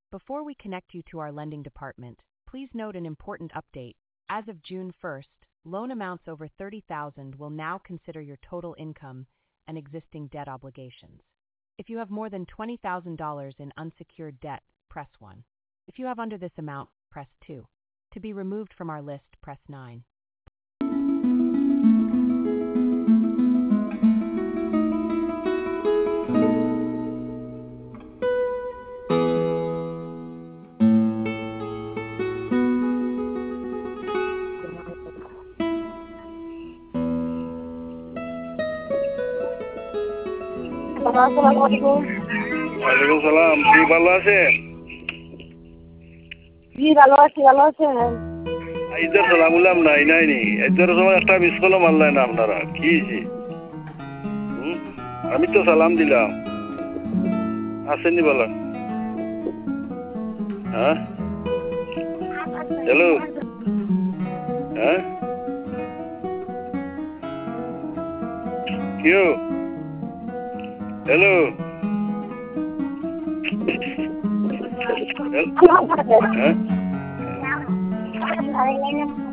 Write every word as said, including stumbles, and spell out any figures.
Before we connect you to our lending department, please note an important update. As of June first, loan amounts over thirty thousand dollars will now consider your total income and existing debt obligations. If you have more than twenty thousand dollars in unsecured debt, press one. If you have under this amount, press two. To be removed from our list, press nine. আসসালামুয়ালাইকুম। ওয়ালাইকুম সালাম। কি ভালো আছেন? জি ভালো আছি, ভালো আছেন? Either সালাম উলাম নাই নাই নি ইদার সময় একটা মিস কল মারলেন না আপনারা কি হয়েছে? আমি তো সালাম দিলাম, আসেননি বলা। হ্যাঁ হ্যালো, হ্যাঁ কেউ হ্যালো হ্যাঁ